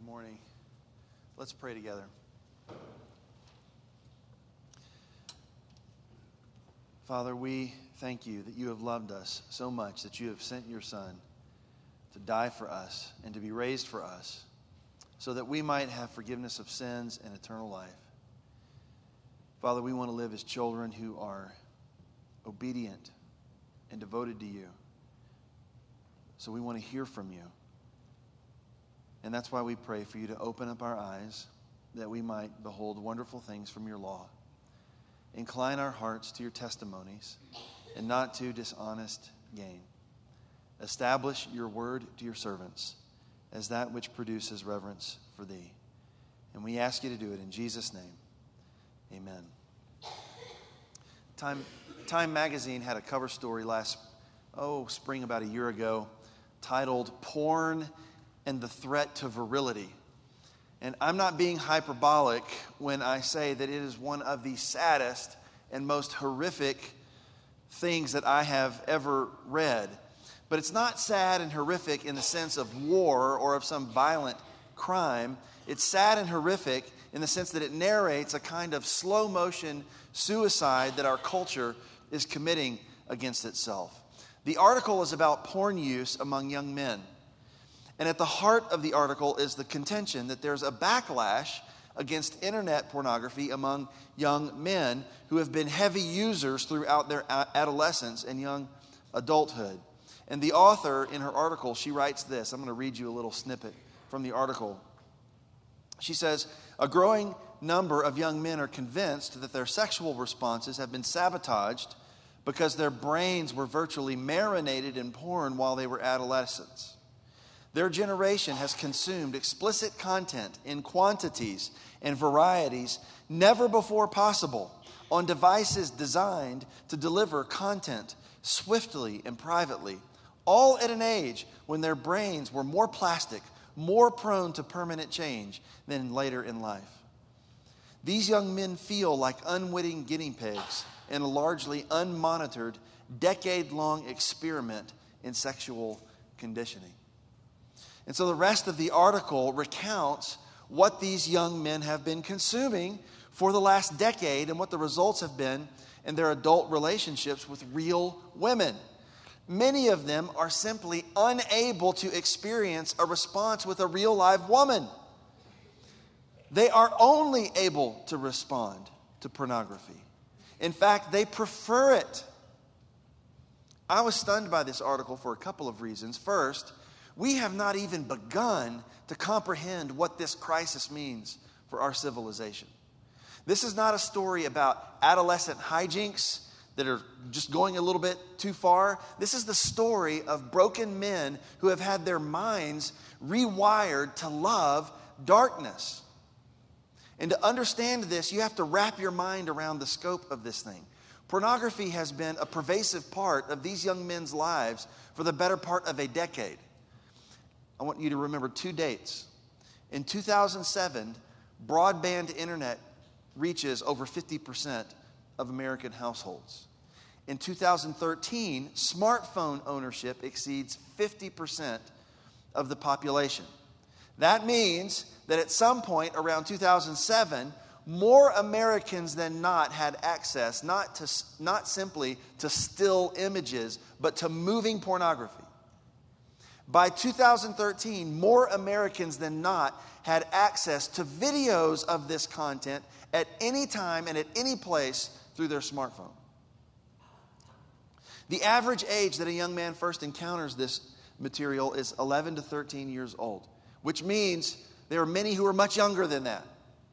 Good morning. Let's pray together. Father, we thank you that you have loved us so much that you have sent your Son to die for us and to be raised for us so that we might have forgiveness of sins and eternal life. Father, we want to live as children who are obedient and devoted to you. So we want to hear from you. And that's why we pray for you to open up our eyes that we might behold wonderful things from your law. Incline our hearts to your testimonies and not to dishonest gain. Establish your word to your servants as that which produces reverence for thee. And we ask you to do it in Jesus' name. Amen. Time magazine had a cover story spring about a year ago titled Porn and the Threat to Virility. And I'm not being hyperbolic when I say that it is one of the saddest and most horrific things that I have ever read. But it's not sad and horrific in the sense of war or of some violent crime. It's sad and horrific in the sense that it narrates a kind of slow motion suicide that our culture is committing against itself. The article is about porn use among young men. And at the heart of the article is the contention that there's a backlash against internet pornography among young men who have been heavy users throughout their adolescence and young adulthood. And the author, in her article, she writes this. I'm going to read you a little snippet from the article. She says, a growing number of young men are convinced that their sexual responses have been sabotaged because their brains were virtually marinated in porn while they were adolescents. Their generation has consumed explicit content in quantities and varieties never before possible on devices designed to deliver content swiftly and privately, all at an age when their brains were more plastic, more prone to permanent change than later in life. These young men feel like unwitting guinea pigs in a largely unmonitored, decade-long experiment in sexual conditioning. And so the rest of the article recounts what these young men have been consuming for the last decade and what the results have been in their adult relationships with real women. Many of them are simply unable to experience a response with a real live woman. They are only able to respond to pornography. In fact, they prefer it. I was stunned by this article for a couple of reasons. First, we have not even begun to comprehend what this crisis means for our civilization. This is not a story about adolescent hijinks that are just going a little bit too far. This is the story of broken men who have had their minds rewired to love darkness. And to understand this, you have to wrap your mind around the scope of this thing. Pornography has been a pervasive part of these young men's lives for the better part of a decade. I want you to remember two dates. In 2007, broadband internet reaches over 50% of American households. In 2013, smartphone ownership exceeds 50% of the population. That means that at some point around 2007, more Americans than not had access not simply to still images, but to moving pornography. By 2013, more Americans than not had access to videos of this content at any time and at any place through their smartphone. The average age that a young man first encounters this material is 11 to 13 years old, which means there are many who are much younger than that.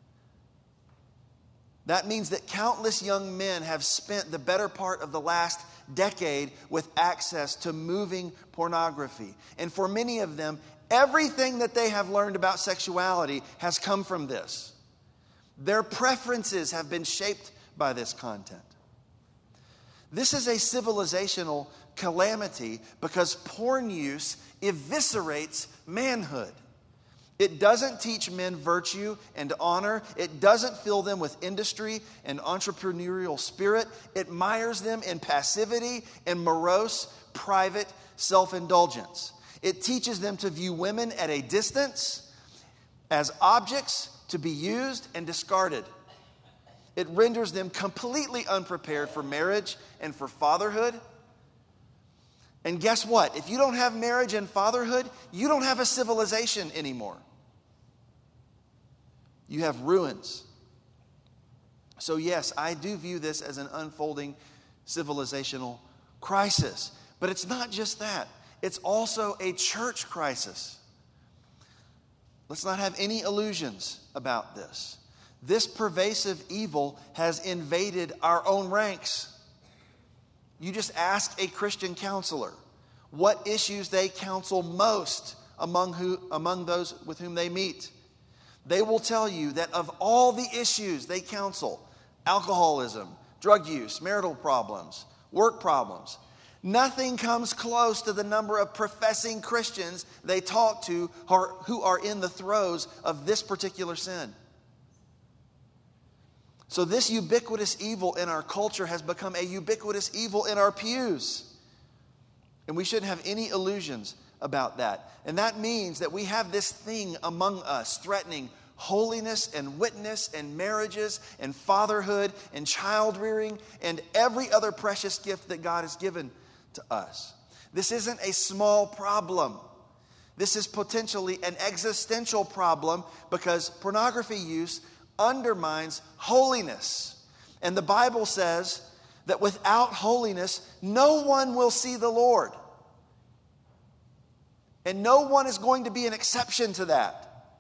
That means that countless young men have spent the better part of the last decade with access to moving pornography. And for many of them, everything that they have learned about sexuality has come from this. Their preferences have been shaped by this content. This is a civilizational calamity because porn use eviscerates manhood. It doesn't teach men virtue and honor. It doesn't fill them with industry and entrepreneurial spirit. It mires them in passivity and morose, private self-indulgence. It teaches them to view women at a distance as objects to be used and discarded. It renders them completely unprepared for marriage and for fatherhood. And guess what? If you don't have marriage and fatherhood, you don't have a civilization anymore. You have ruins. So yes, I do view this as an unfolding civilizational crisis. But it's not just that. It's also a church crisis. Let's not have any illusions about this. This pervasive evil has invaded our own ranks. You just ask a Christian counselor what issues they counsel most among those with whom they meet. They will tell you that of all the issues they counsel, alcoholism, drug use, marital problems, work problems, nothing comes close to the number of professing Christians they talk to who are in the throes of this particular sin. So this ubiquitous evil in our culture has become a ubiquitous evil in our pews. And we shouldn't have any illusions about that. And that means that we have this thing among us threatening holiness and witness and marriages and fatherhood and child rearing and every other precious gift that God has given to us. This isn't a small problem. This is potentially an existential problem because pornography use undermines holiness. And the Bible says that without holiness, no one will see the Lord. And no one is going to be an exception to that.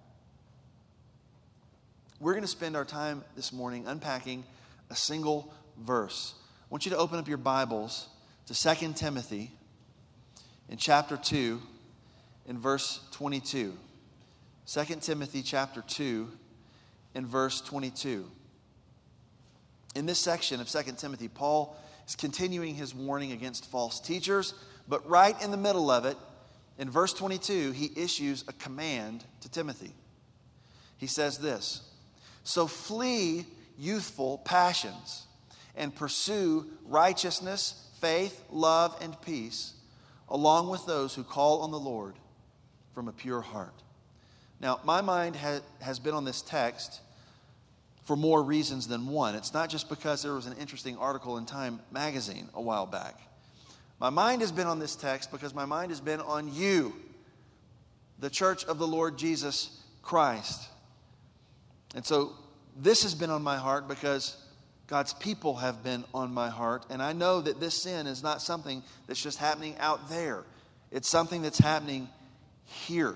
We're going to spend our time this morning unpacking a single verse. I want you to open up your Bibles to 2 Timothy in chapter 2 in verse 22. 2 Timothy chapter 2 in verse 22. In this section of 2 Timothy, Paul is continuing his warning against false teachers, but right in the middle of it, in verse 22, he issues a command to Timothy. He says this, "So flee youthful passions and pursue righteousness, faith, love, and peace, along with those who call on the Lord from a pure heart." Now, my mind has been on this text for more reasons than one. It's not just because there was an interesting article in Time magazine a while back. My mind has been on this text because my mind has been on you, the church of the Lord Jesus Christ. And so this has been on my heart because God's people have been on my heart. And I know that this sin is not something that's just happening out there. It's something that's happening here.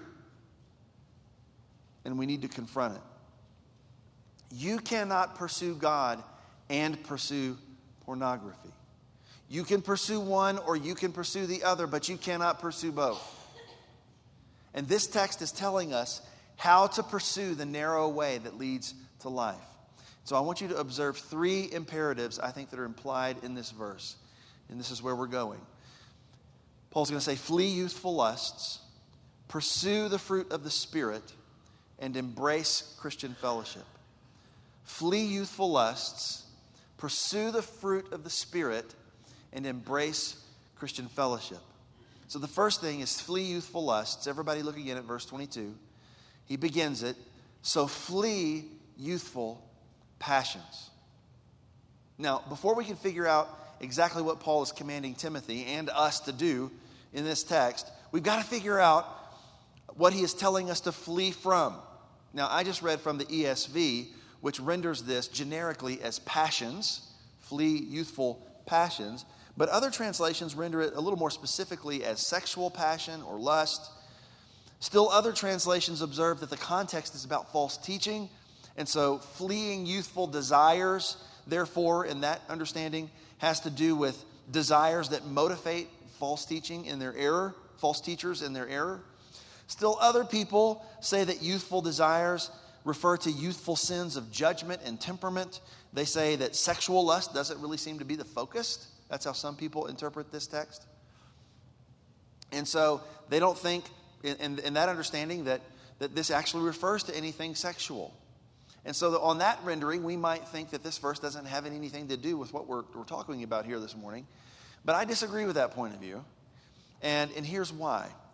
And we need to confront it. You cannot pursue God and pursue pornography. You can pursue one or you can pursue the other, but you cannot pursue both. And this text is telling us how to pursue the narrow way that leads to life. So I want you to observe three imperatives, I think, that are implied in this verse. And this is where we're going. Paul's going to say, flee youthful lusts, pursue the fruit of the Spirit, and embrace Christian fellowship. Flee youthful lusts, pursue the fruit of the Spirit, and embrace Christian fellowship. So the first thing is flee youthful lusts. Everybody look again at verse 22. He begins it, so flee youthful passions. Now, before we can figure out exactly what Paul is commanding Timothy and us to do in this text, we've got to figure out what he is telling us to flee from. Now, I just read from the ESV, which renders this generically as passions, flee youthful passions. But other translations render it a little more specifically as sexual passion or lust. Still, other translations observe that the context is about false teaching. And so fleeing youthful desires, therefore, in that understanding, has to do with desires that motivate false teaching in their error, false teachers in their error. Still, other people say that youthful desires refer to youthful sins of judgment and temperament. They say that sexual lust doesn't really seem to be the focus. That's how some people interpret this text. And so they don't think, in that understanding, that this actually refers to anything sexual. And so on that rendering, we might think that this verse doesn't have anything to do with what we're talking about here this morning. But I disagree with that point of view. And here's why.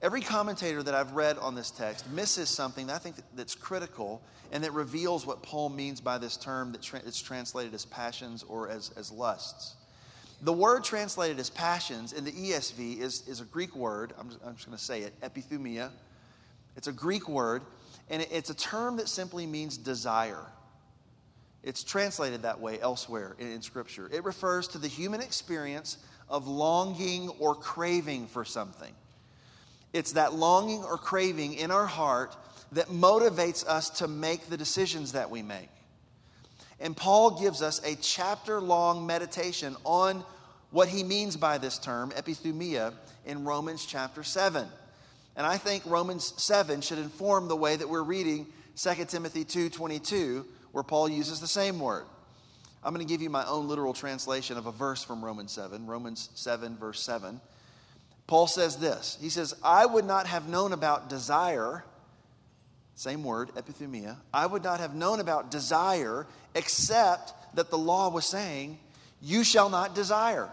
Every commentator that I've read on this text misses something that I think that's critical and that reveals what Paul means by this term that's translated as passions or as lusts. The word translated as passions in the ESV is a Greek word. I'm just going to say it, epithumia. It's a Greek word, and it's a term that simply means desire. It's translated that way elsewhere in Scripture. It refers to the human experience of longing or craving for something. It's that longing or craving in our heart that motivates us to make the decisions that we make. And Paul gives us a chapter-long meditation on what he means by this term, epithumia, in Romans chapter 7. And I think Romans 7 should inform the way that we're reading 2 Timothy 2:22, where Paul uses the same word. I'm going to give you my own literal translation of a verse from Romans 7, Romans 7, verse 7. Paul says this. He says, I would not have known about desire, same word, epithumia. I would not have known about desire except that the law was saying, you shall not desire.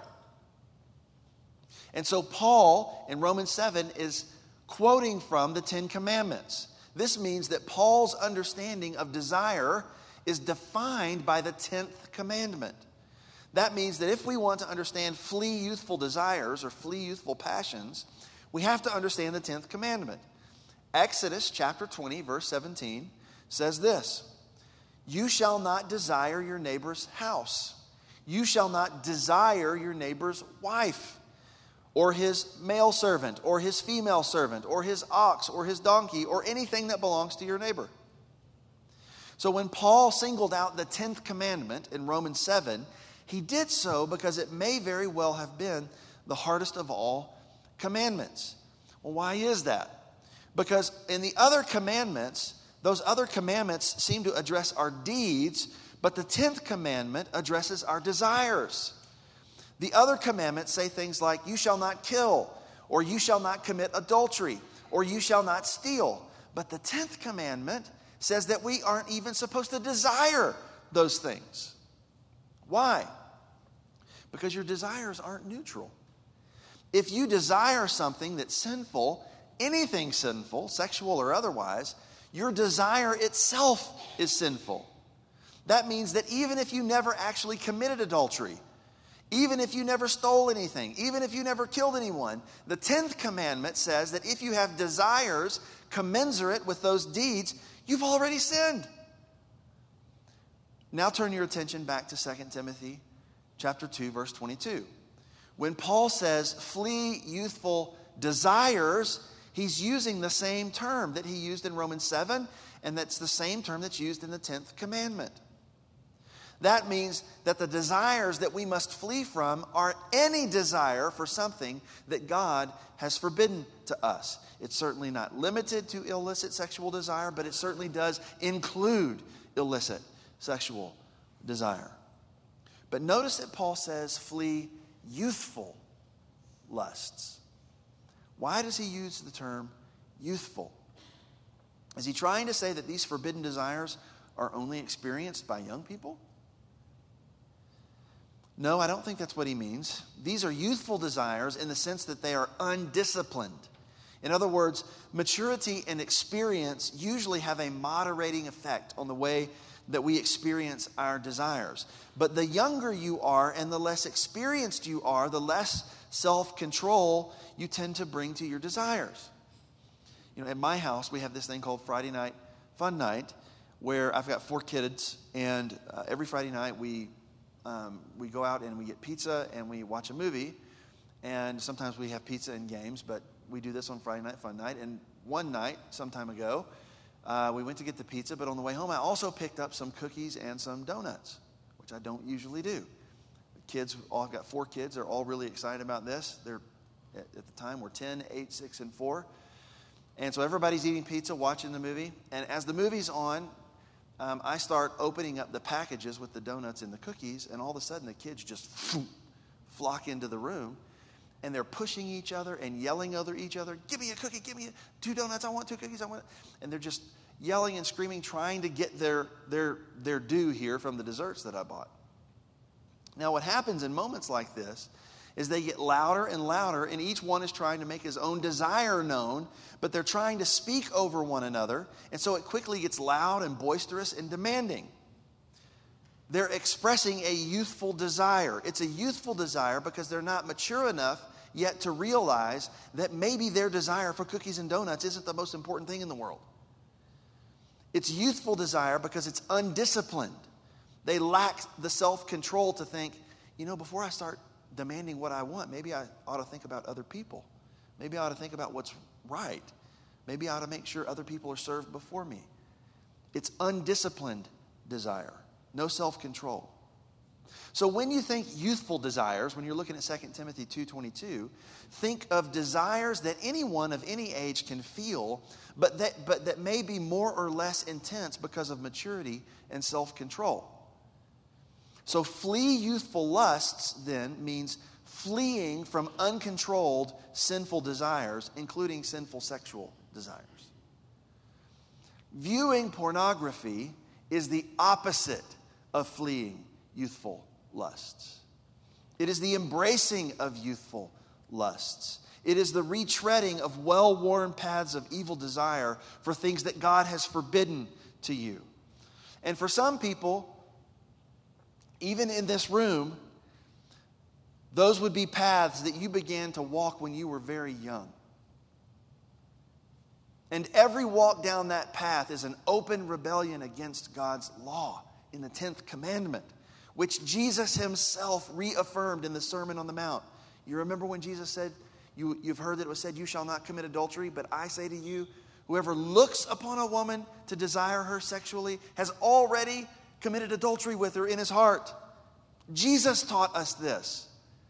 And so Paul in Romans 7 is quoting from the Ten Commandments. This means that Paul's understanding of desire is defined by the 10th commandment. That means that if we want to understand flee youthful desires or flee youthful passions, we have to understand the 10th commandment. Exodus chapter 20, verse 17 says this, you shall not desire your neighbor's house. You shall not desire your neighbor's wife, or his male servant, or his female servant, or his ox, or his donkey, or anything that belongs to your neighbor. So when Paul singled out the 10th commandment in Romans 7, he did so because it may very well have been the hardest of all commandments. Well, why is that? Because in the other commandments, those other commandments seem to address our deeds, but the 10th commandment addresses our desires. The other commandments say things like, you shall not kill, or you shall not commit adultery, or you shall not steal. But the 10th commandment says that we aren't even supposed to desire those things. Why? Because your desires aren't neutral. If you desire something that's sinful, anything sinful, sexual or otherwise, your desire itself is sinful. That means that even if you never actually committed adultery, even if you never stole anything, even if you never killed anyone, the 10th commandment says that if you have desires commensurate with those deeds, you've already sinned. Now turn your attention back to 2 Timothy chapter 2, verse 22. When Paul says, flee youthful desires, he's using the same term that he used in Romans 7, and that's the same term that's used in the 10th commandment. That means that the desires that we must flee from are any desire for something that God has forbidden to us. It's certainly not limited to illicit sexual desire, but it certainly does include illicit sexual desire. But notice that Paul says flee youthful lusts. Why does he use the term youthful? Is he trying to say that these forbidden desires are only experienced by young people? No, I don't think that's what he means. These are youthful desires in the sense that they are undisciplined. In other words, maturity and experience usually have a moderating effect on the way that we experience our desires. But the younger you are and the less experienced you are, the less self-control you tend to bring to your desires. You know, at my house, we have this thing called Friday Night Fun Night, where I've got 4 kids, and every Friday night we go out and we get pizza and we watch a movie, and sometimes we have pizza and games, but we do this on Friday Night Fun Night. And one night, some time ago, we went to get the pizza, but on the way home, I also picked up some cookies and some donuts, which I don't usually do. The kids, I've got 4 kids. They're all really excited about this. They're, at the time, were 10, 8, 6, and 4. And so everybody's eating pizza, watching the movie. And as the movie's on, I start opening up the packages with the donuts and the cookies, and all of a sudden the kids just flock into the room, and they're pushing each other and yelling over each other, give me a cookie, give me 2 donuts, I want 2 cookies, I want. And they're just yelling and screaming, trying to get their due here from the desserts that I bought. Now what happens in moments like this is they get louder and louder, and each one is trying to make his own desire known, but they're trying to speak over one another, and so it quickly gets loud and boisterous and demanding. They're expressing a youthful desire. It's a youthful desire because they're not mature enough yet to realize that maybe their desire for cookies and donuts isn't the most important thing in the world. It's youthful desire because it's undisciplined. They lack the self-control to think, before I start demanding what I want, maybe I ought to think about other people. Maybe I ought to think about what's right. Maybe I ought to make sure other people are served before me. It's undisciplined desire. No self-control. So when you think youthful desires, when you're looking at 2 Timothy 2:22, think of desires that anyone of any age can feel, but that may be more or less intense because of maturity and self-control. So flee youthful lusts then means fleeing from uncontrolled sinful desires, including sinful sexual desires. Viewing pornography is the opposite of fleeing youthful lusts. It is the embracing of youthful lusts. It is the retreading of well-worn paths of evil desire for things that God has forbidden to you. And for some people, even in this room, those would be paths that you began to walk when you were very young. And every walk down that path is an open rebellion against God's law in the 10th commandment, which Jesus himself reaffirmed in the Sermon on the Mount. You remember when Jesus said, you've heard that it was said, you shall not commit adultery, but I say to you, whoever looks upon a woman to desire her sexually has already committed adultery with her in his heart. Jesus taught us this.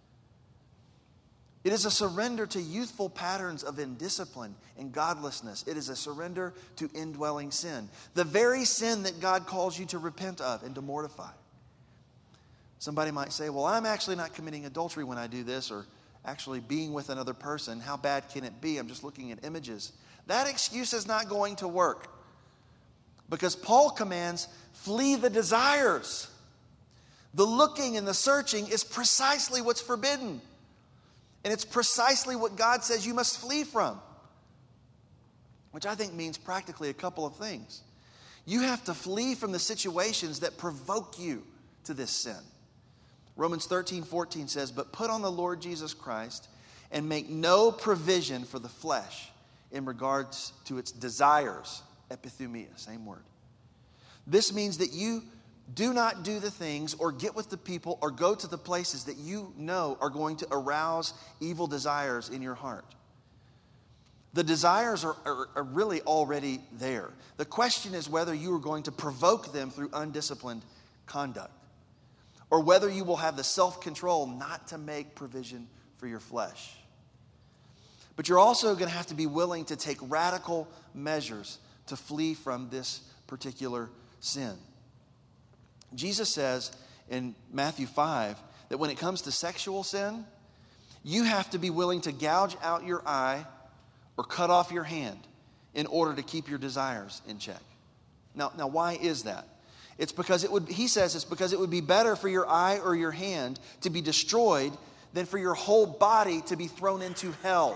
It is a surrender to youthful patterns of indiscipline and godlessness. It is a surrender to indwelling sin. The very sin that God calls you to repent of and to mortify. Somebody might say, well, I'm actually not committing adultery when I do this, or actually being with another person. How bad can it be? I'm just looking at images. That excuse is not going to work. Because Paul commands, flee the desires. The looking and the searching is precisely what's forbidden. And it's precisely what God says you must flee from. Which I think means practically a couple of things. You have to flee from the situations that provoke you to this sin. Romans 13:14 says, but put on the Lord Jesus Christ and make no provision for the flesh in regards to its desires. Epithumia, same word. This means that you do not do the things or get with the people or go to the places that you know are going to arouse evil desires in your heart. The desires are really already there. The question is whether you are going to provoke them through undisciplined conduct, or whether you will have the self-control not to make provision for your flesh. But you're also going to have to be willing to take radical measures to flee from this particular sin. Jesus says in Matthew 5 that when it comes to sexual sin, you have to be willing to gouge out your eye or cut off your hand in order to keep your desires in check. Now why is that? It's because he says it's because it would be better for your eye or your hand to be destroyed than for your whole body to be thrown into hell.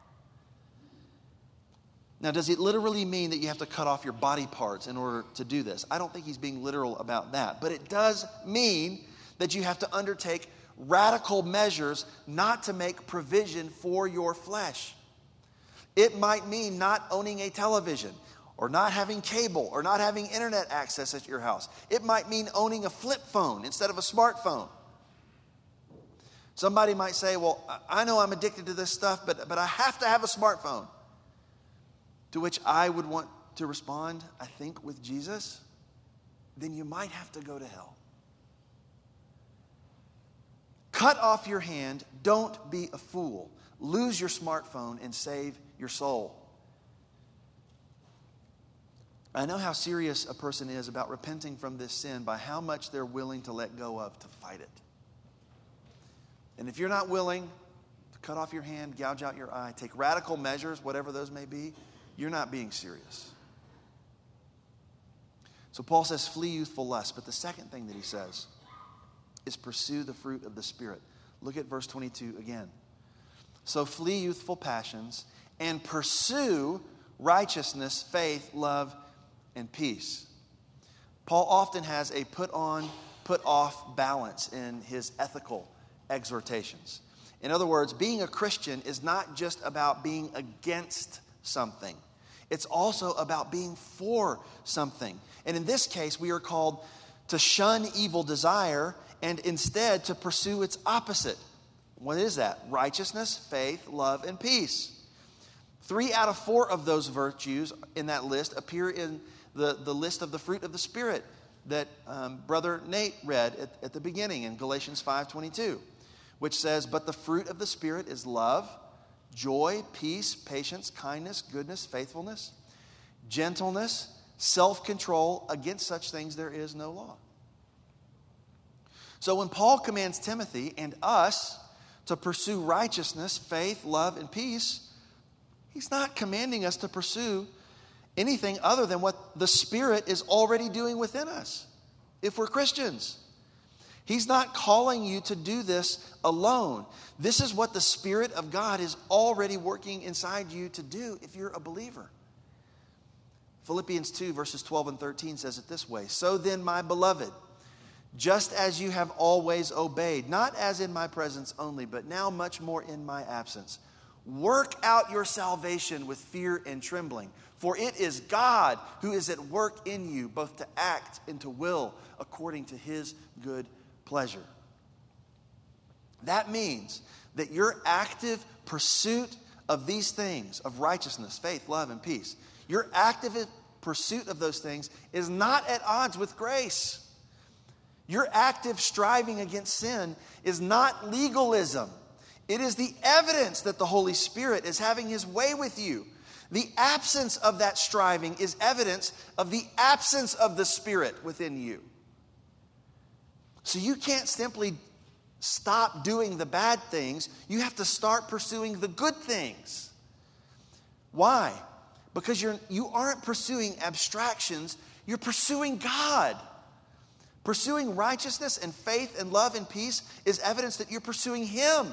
Now, does it literally mean that you have to cut off your body parts in order to do this? I don't think he's being literal about that. But it does mean that you have to undertake radical measures not to make provision for your flesh. It might mean not owning a television, or not having cable, or not having internet access at your house. It might mean owning a flip phone instead of a smartphone. Somebody might say, well, I know I'm addicted to this stuff, but I have to have a smartphone. To which I would want to respond, I think, with Jesus, then you might have to go to hell. Cut off your hand. Don't be a fool. Lose your smartphone and save your soul. I know how serious a person is about repenting from this sin by how much they're willing to let go of to fight it. And if you're not willing to cut off your hand, gouge out your eye, take radical measures, whatever those may be, you're not being serious. So Paul says, flee youthful lust. But the second thing that he says is pursue the fruit of the Spirit. Look at verse 22 again. So flee youthful passions and pursue righteousness, faith, love, and peace. Paul often has a put on, put off balance in his ethical exhortations. In other words, being a Christian is not just about being against something. It's also about being for something. And in this case, we are called to shun evil desire and instead to pursue its opposite. What is that? Righteousness, faith, love, and peace. 3 out of 4 of those virtues in that list appear in the list of the fruit of the Spirit that Brother Nate read at the beginning in Galatians 5:22, which says, "But the fruit of the Spirit is love, joy, peace, patience, kindness, goodness, faithfulness, gentleness, self-control. Against such things there is no law." So when Paul commands Timothy and us to pursue righteousness, faith, love, and peace, he's not commanding us to pursue anything other than what the Spirit is already doing within us, if we're Christians. He's not calling you to do this alone. This is what the Spirit of God is already working inside you to do if you're a believer. Philippians 2 verses 12 and 13 says it this way: "So then, my beloved, just as you have always obeyed, not as in my presence only, but now much more in my absence, work out your salvation with fear and trembling. For it is God who is at work in you, both to act and to will according to his good pleasure." That means that your active pursuit of these things, of righteousness, faith, love, and peace, your active pursuit of those things is not at odds with grace. Your active striving against sin is not legalism. It is the evidence that the Holy Spirit is having his way with you. The absence of that striving is evidence of the absence of the Spirit within you. So you can't simply stop doing the bad things. You have to start pursuing the good things. Why? Because you aren't pursuing abstractions. You're pursuing God. Pursuing righteousness and faith and love and peace is evidence that you're pursuing Him.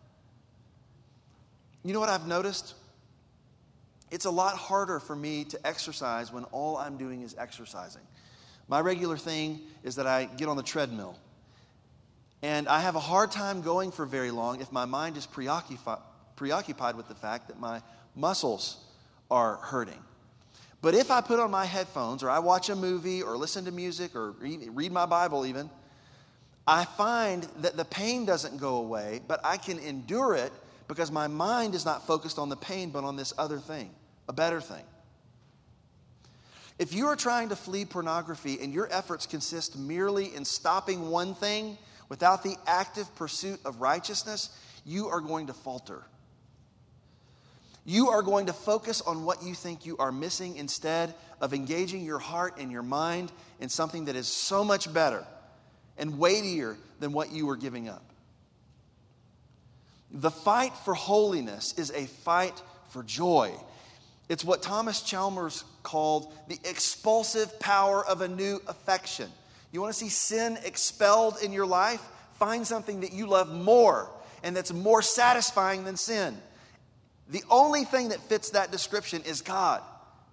You know what I've noticed? It's a lot harder for me to exercise when all I'm doing is exercising. My regular thing is that I get on the treadmill. And I have a hard time going for very long if my mind is preoccupied with the fact that my muscles are hurting. But if I put on my headphones, or I watch a movie, or listen to music, or read my Bible even, I find that the pain doesn't go away, but I can endure it because my mind is not focused on the pain, but on this other thing, a better thing. If you are trying to flee pornography and your efforts consist merely in stopping one thing without the active pursuit of righteousness, you are going to falter. You are going to focus on what you think you are missing instead of engaging your heart and your mind in something that is so much better and weightier than what you were giving up. The fight for holiness is a fight for joy. It's what Thomas Chalmers called the expulsive power of a new affection. You want to see sin expelled in your life? Find something that you love more and that's more satisfying than sin. The only thing that fits that description is God.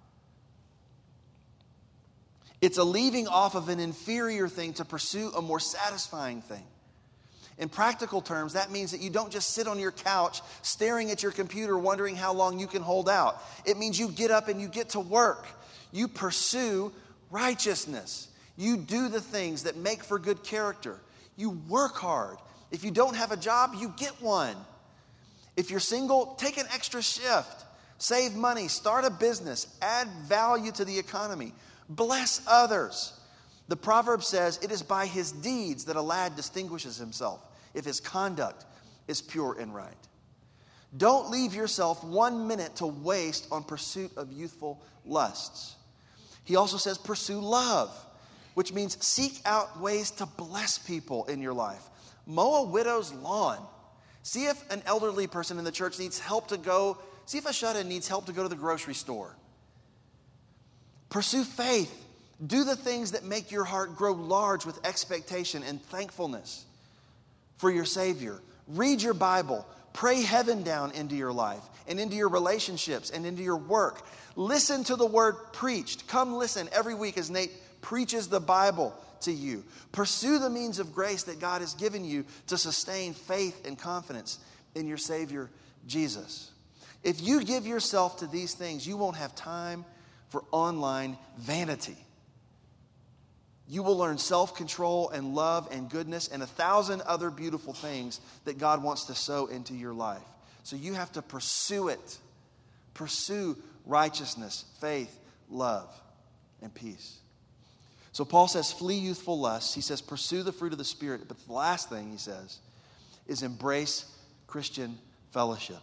It's a leaving off of an inferior thing to pursue a more satisfying thing. In practical terms, that means that you don't just sit on your couch staring at your computer wondering how long you can hold out. It means you get up and you get to work. You pursue righteousness. You do the things that make for good character. You work hard. If you don't have a job, you get one. If you're single, take an extra shift. Save money. Start a business. Add value to the economy. Bless others. The proverb says, "It is by his deeds that a lad distinguishes himself, if his conduct is pure and right." Don't leave yourself 1 minute to waste on pursuit of youthful lusts. He also says pursue love, which means seek out ways to bless people in your life. Mow a widow's lawn. See if an elderly person in the church needs help to go. See if a shut-in needs help to go to the grocery store. Pursue faith. Do the things that make your heart grow large with expectation and thankfulness for your Savior. Read your Bible. Pray heaven down into your life and into your relationships and into your work. Listen to the word preached. Come listen every week as Nate preaches the Bible to you. Pursue the means of grace that God has given you to sustain faith and confidence in your Savior, Jesus. If you give yourself to these things, you won't have time for online vanity. You will learn self-control and love and goodness and 1,000 other beautiful things that God wants to sow into your life. So you have to pursue it. Pursue righteousness, faith, love, and peace. So Paul says, flee youthful lusts. He says, pursue the fruit of the Spirit. But the last thing he says is embrace Christian fellowship.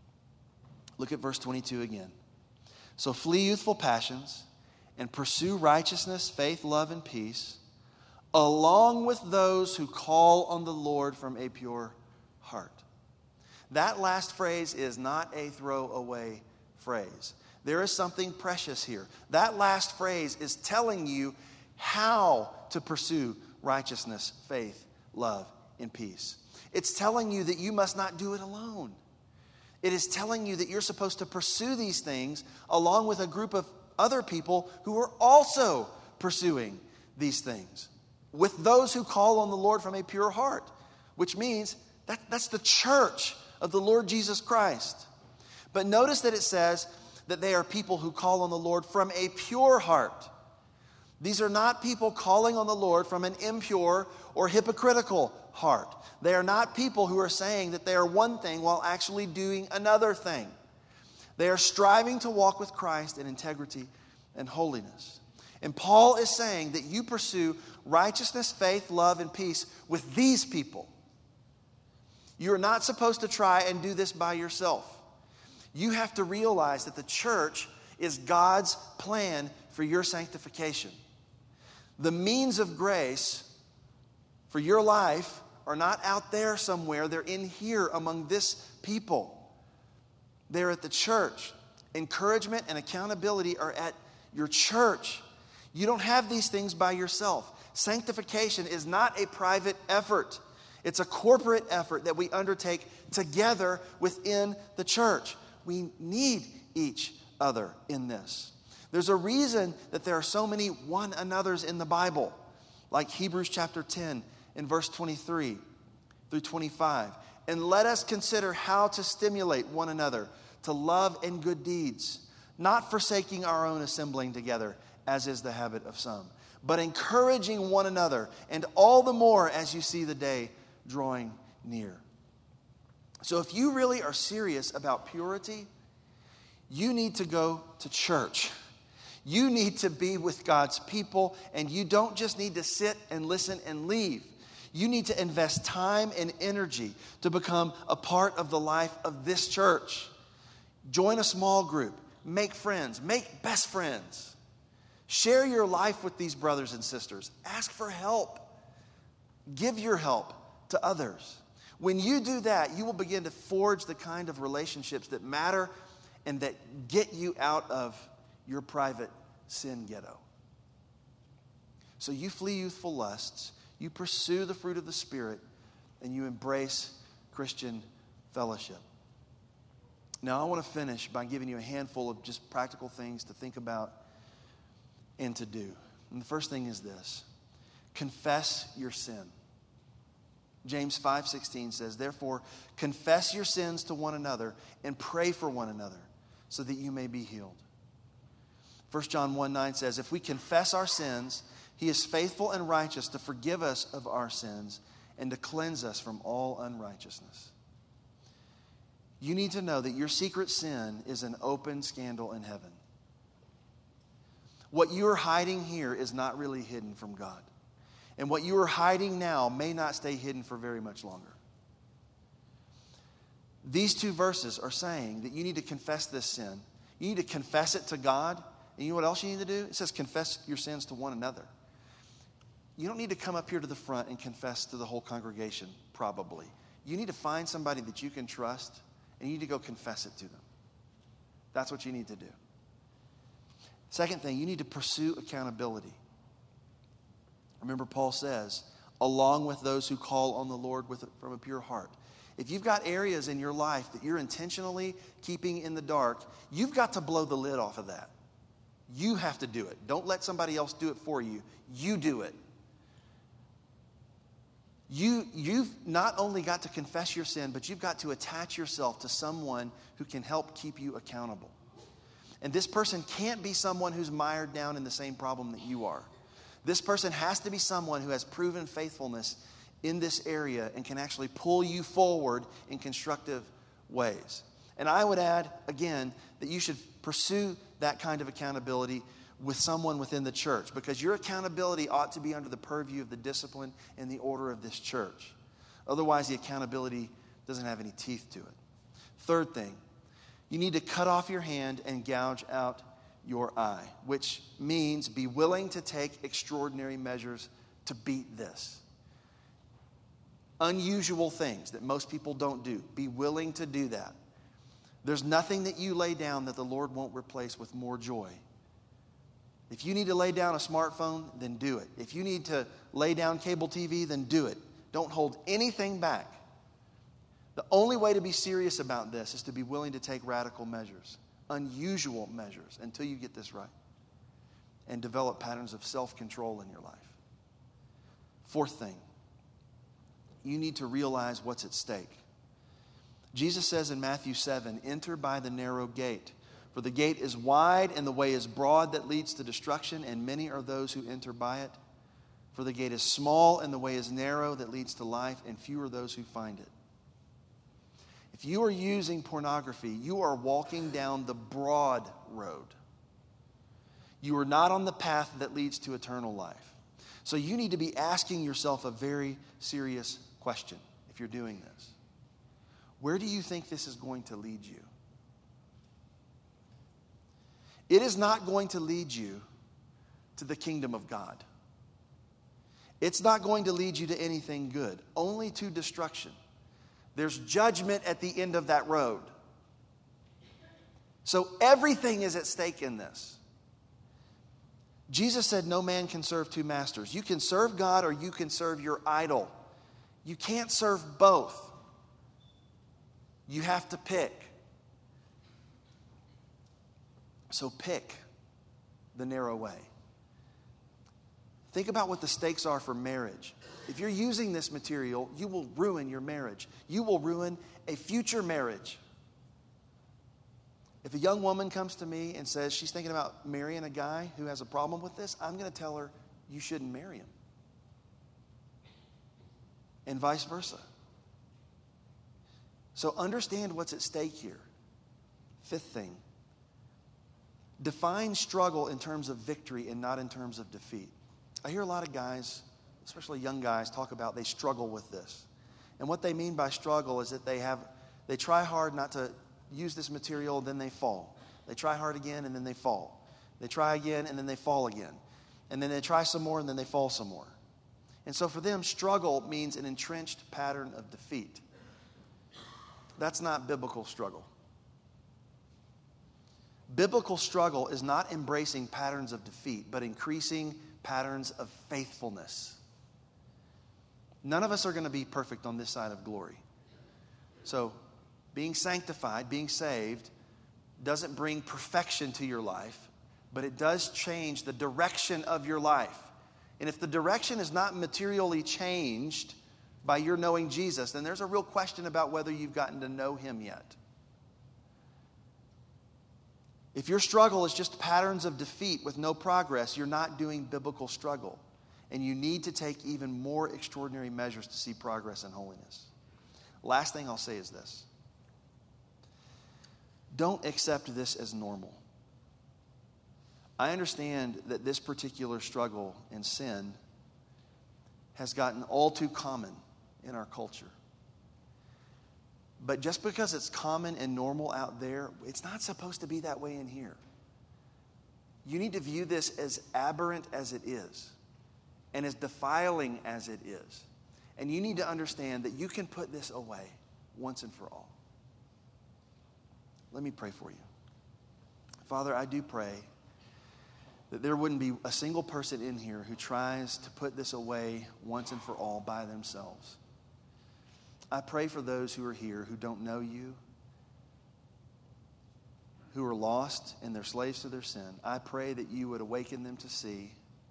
Look at verse 22 again. So flee youthful passions and pursue righteousness, faith, love, and peace, along with those who call on the Lord from a pure heart. That last phrase is not a throwaway phrase. There is something precious here. That last phrase is telling you how to pursue righteousness, faith, love, and peace. It's telling you that you must not do it alone. It is telling you that you're supposed to pursue these things along with a group of other people who are also pursuing these things, with those who call on the Lord from a pure heart, which means that's the church of the Lord Jesus Christ. But notice that it says that they are people who call on the Lord from a pure heart. These are not people calling on the Lord from an impure or hypocritical heart. They are not people who are saying that they are one thing while actually doing another thing. They are striving to walk with Christ in integrity and holiness. And Paul is saying that you pursue righteousness, faith, love, and peace with these people. You're not supposed to try and do this by yourself. You have to realize that the church is God's plan for your sanctification. The means of grace for your life are not out there somewhere. They're in here among this people. They're at the church. Encouragement and accountability are at your church. You don't have these things by yourself. Sanctification is not a private effort. It's a corporate effort that we undertake together within the church. We need each other in this. There's a reason that there are so many one another's in the Bible, like Hebrews chapter 10 and verse 23 through 25. And let us consider how to stimulate one another to love and good deeds, not forsaking our own assembling together, as is the habit of some, but encouraging one another, and all the more as you see the day drawing near. So if you really are serious about purity, you need to go to church. You need to be with God's people, and you don't just need to sit and listen and leave. You need to invest time and energy to become a part of the life of this church. Join a small group. Make friends. Make best friends. Share your life with these brothers and sisters. Ask for help. Give your help to others. When you do that, you will begin to forge the kind of relationships that matter and that get you out of your private sin ghetto. So you flee youthful lusts. You pursue the fruit of the Spirit, and you embrace Christian fellowship. Now, I want to finish by giving you a handful of just practical things to think about and to do. And the first thing is this: confess your sin. James 5:16 says, therefore, confess your sins to one another and pray for one another so that you may be healed. 1 John 1:9 says, if we confess our sins, He is faithful and righteous to forgive us of our sins and to cleanse us from all unrighteousness. You need to know that your secret sin is an open scandal in heaven. What you are hiding here is not really hidden from God. And what you are hiding now may not stay hidden for very much longer. These two verses are saying that you need to confess this sin. You need to confess it to God. And you know what else you need to do? It says confess your sins to one another. You don't need to come up here to the front and confess to the whole congregation, probably. You need to find somebody that you can trust, and you need to go confess it to them. That's what you need to do. Second thing, you need to pursue accountability. Remember, Paul says, along with those who call on the Lord from a pure heart. If you've got areas in your life that you're intentionally keeping in the dark, you've got to blow the lid off of that. You have to do it. Don't let somebody else do it for you. You do it. You've not only got to confess your sin, but you've got to attach yourself to someone who can help keep you accountable. And this person can't be someone who's mired down in the same problem that you are. This person has to be someone who has proven faithfulness in this area and can actually pull you forward in constructive ways. And I would add, again, that you should pursue that kind of accountability with someone within the church, because your accountability ought to be under the purview of the discipline and the order of this church. Otherwise, the accountability doesn't have any teeth to it. Third thing, you need to cut off your hand and gouge out your eye, which means be willing to take extraordinary measures to beat this. Unusual things that most people don't do. Be willing to do that. There's nothing that you lay down that the Lord won't replace with more joy. If you need to lay down a smartphone, then do it. If you need to lay down cable TV, then do it. Don't hold anything back. The only way to be serious about this is to be willing to take radical measures, unusual measures, until you get this right, and develop patterns of self-control in your life. Fourth thing, you need to realize what's at stake. Jesus says in Matthew 7, "Enter by the narrow gate. For the gate is wide and the way is broad that leads to destruction, and many are those who enter by it. For the gate is small and the way is narrow that leads to life, and few are those who find it." If you are using pornography, you are walking down the broad road. You are not on the path that leads to eternal life. So you need to be asking yourself a very serious question if you're doing this. Where do you think this is going to lead you? It is not going to lead you to the kingdom of God. It's not going to lead you to anything good, only to destruction. There's judgment at the end of that road. So everything is at stake in this. Jesus said no man can serve two masters. You can serve God or you can serve your idol. You can't serve both. You have to pick. So pick the narrow way. Think about what the stakes are for marriage. If you're using this material, you will ruin your marriage. You will ruin a future marriage. If a young woman comes to me and says she's thinking about marrying a guy who has a problem with this, I'm going to tell her you shouldn't marry him. And vice versa. So understand what's at stake here. Fifth thing. Define struggle in terms of victory and not in terms of defeat. I hear a lot of guys, especially young guys, talk about they struggle with this. And what they mean by struggle is that they try hard not to use this material, then they fall. They try hard again, and then they fall. They try again, and then they fall again. And then they try some more, and then they fall some more. And so for them, struggle means an entrenched pattern of defeat. That's not biblical struggle. Biblical struggle is not embracing patterns of defeat, but increasing patterns of faithfulness. None of us are going to be perfect on this side of glory. So, being sanctified, being saved, doesn't bring perfection to your life, but it does change the direction of your life. And if the direction is not materially changed by your knowing Jesus, then there's a real question about whether you've gotten to know Him yet. If your struggle is just patterns of defeat with no progress, you're not doing biblical struggle. And you need to take even more extraordinary measures to see progress in holiness. Last thing I'll say is this. Don't accept this as normal. I understand that this particular struggle and sin has gotten all too common in our culture. But just because it's common and normal out there, it's not supposed to be that way in here. You need to view this as aberrant as it is and as defiling as it is. And you need to understand that you can put this away once and for all. Let me pray for you. Father, I do pray that there wouldn't be a single person in here who tries to put this away once and for all by themselves. I pray for those who are here who don't know you, who are lost and they're slaves to their sin. I pray that you would awaken them to see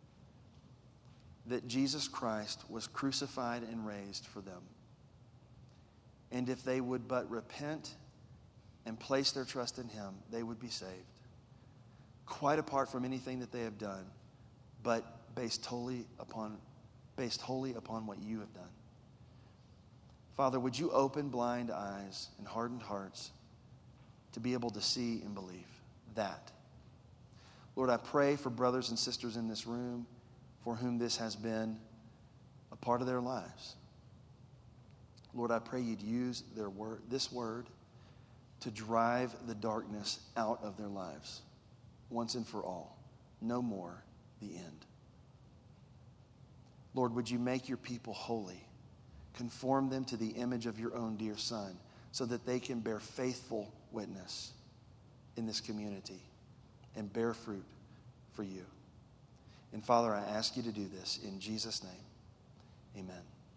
that Jesus Christ was crucified and raised for them. And if they would but repent and place their trust in him, they would be saved. Quite apart from anything that they have done, but based wholly upon what you have done. Father, would you open blind eyes and hardened hearts to be able to see and believe that? Lord, I pray for brothers and sisters in this room for whom this has been a part of their lives. Lord, I pray you'd use this word to drive the darkness out of their lives once and for all. No more, the end. Lord, would you make your people holy? Conform them to the image of your own dear Son so that they can bear faithful witness in this community and bear fruit for you. And Father, I ask you to do this in Jesus' name. Amen.